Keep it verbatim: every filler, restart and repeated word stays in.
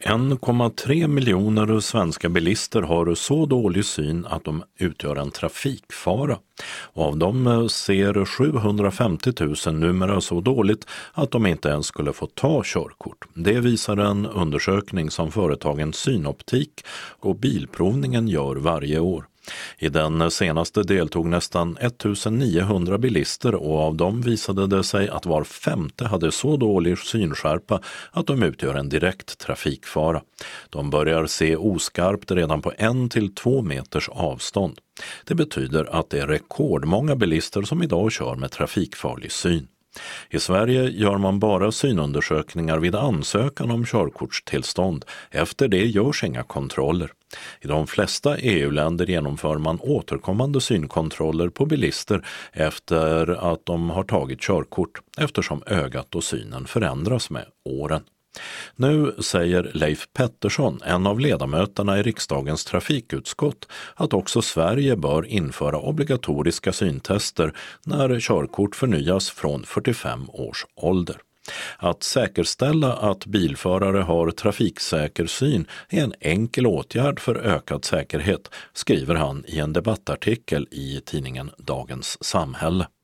en komma tre miljoner svenska bilister har så dålig syn att de utgör en trafikfara. Av dem ser sjuhundrafemtio tusen numera så dåligt att de inte ens skulle få ta körkort. Det visar en undersökning som företagen Synoptik och Bilprovningen gör varje år. I den senaste deltog nästan ettusenniohundra bilister och av dem visade det sig att var femte hade så dålig synskärpa att de utgör en direkt trafikfara. De börjar se oskarpt redan på en till två meters avstånd. Det betyder att det är rekordmånga bilister som idag kör med trafikfarlig syn. I Sverige gör man bara synundersökningar vid ansökan om körkortstillstånd. Efter det görs inga kontroller. I de flesta E U-länder genomför man återkommande synkontroller på bilister efter att de har tagit körkort, eftersom ögat och synen förändras med åren. Nu säger Leif Pettersson, en av ledamöterna i riksdagens trafikutskott, att också Sverige bör införa obligatoriska syntester när körkort förnyas från fyrtiofem års ålder. Att säkerställa att bilförare har trafiksäker syn är en enkel åtgärd för ökad säkerhet, skriver han i en debattartikel i tidningen Dagens Samhälle.